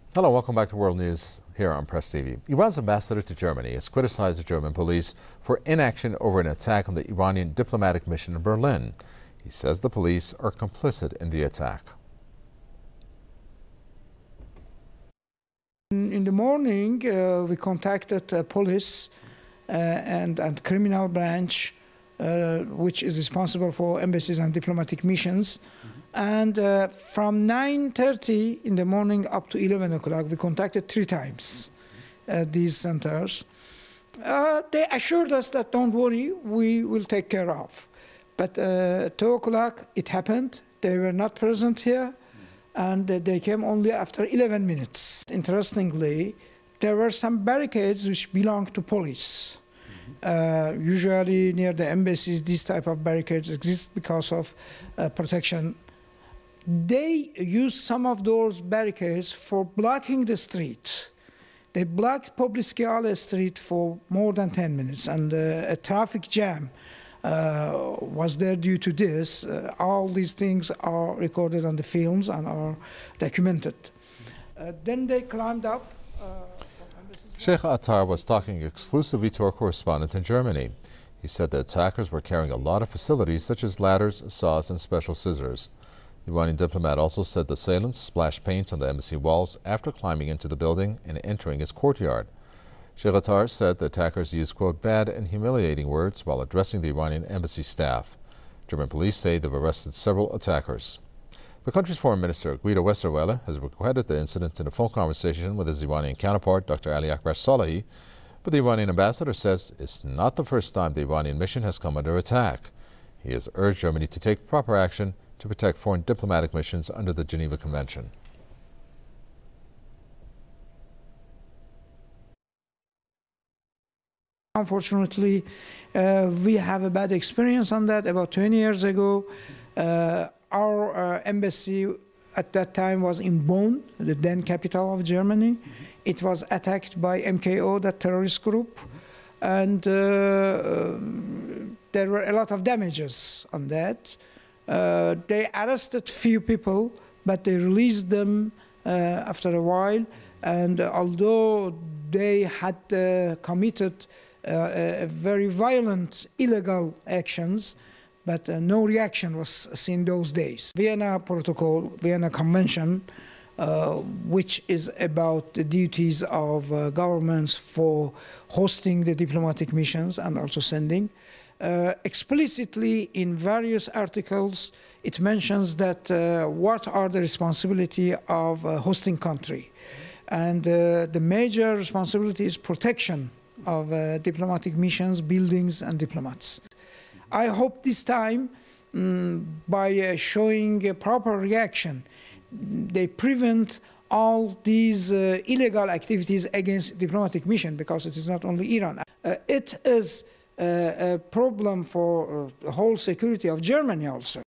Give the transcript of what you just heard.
Hello, welcome back to World News here on Press TV. Iran's ambassador to Germany has criticized the German police for inaction over an attack on the Iranian diplomatic mission in Berlin. He says the police are complicit in the attack. In the morning, we contacted police and criminal branch, which is responsible for embassies and diplomatic missions. And from 9:30 in the morning up to 11 o'clock, we contacted 3 times these centers. They assured us that don't worry, we will take care of. But 2 o'clock it happened. They were not present here, and they came only after 11 minutes. Interestingly, there were some barricades which belonged to police. Usually near the embassies, these type of barricades exist because of protection. They used some of those barricades for blocking the street. They blocked Poblitsky Ale Street for more than 10 minutes, and a traffic jam was there due to this. All these things are recorded on the films and are documented. Then they climbed up. Sheikh Attar was talking exclusively to our correspondent in Germany. He said the attackers were carrying a lot of facilities such as ladders, saws, and special scissors. The Iranian diplomat also said the assailants splashed paint on the embassy walls after climbing into the building and entering its courtyard. Sheikh Attar said the attackers used, quote, bad and humiliating words while addressing the Iranian embassy staff. German police say they've arrested several attackers. The country's foreign minister, Guido Westerwelle, has regretted the incident in a phone conversation with his Iranian counterpart, Dr. Ali Akbar Salehi, but the Iranian ambassador says it's not the first time the Iranian mission has come under attack. He has urged Germany to take proper action to protect foreign diplomatic missions under the Geneva Convention. Unfortunately, we have a bad experience on that. About 20 years ago, our embassy at that time was in Bonn, the then capital of Germany. It was attacked by MKO, that terrorist group, and there were a lot of damages on that. They arrested few people, but they released them after a while, and although they had committed very violent, illegal actions, but no reaction was seen those days. Vienna Protocol, Vienna Convention, which is about the duties of governments for hosting the diplomatic missions and also sending. Explicitly in various articles, it mentions that what are the responsibility of a hosting country. And the major responsibility is protection of diplomatic missions, buildings, and diplomats. I hope this time, by showing a proper reaction, they prevent all these illegal activities against diplomatic mission, because it is not only Iran. It is a problem for the whole security of Germany also.